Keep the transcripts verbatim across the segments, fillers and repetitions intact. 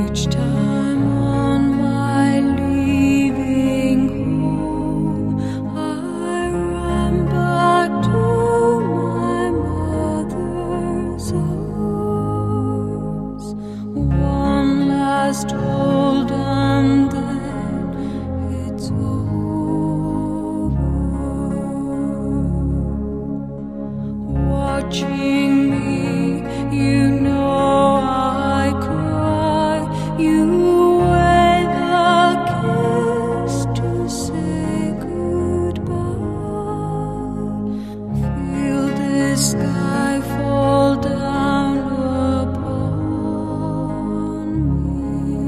Each time on my leaving home, I run back to my mother's arms. One last hold and then it's over. Watching me, you know I cry. You wave a kiss to say goodbye. Feel this sky fall down upon me.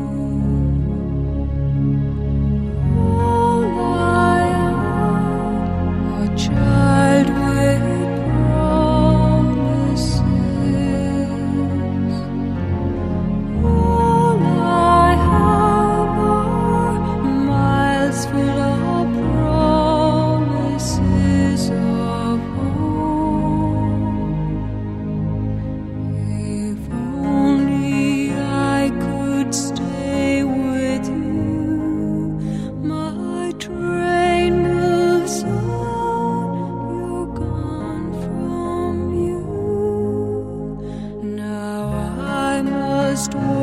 All I am, a child with promises. All I have are miles full of promises of home. If only I could stay with you. My train moves on, you're gone from you. Now I must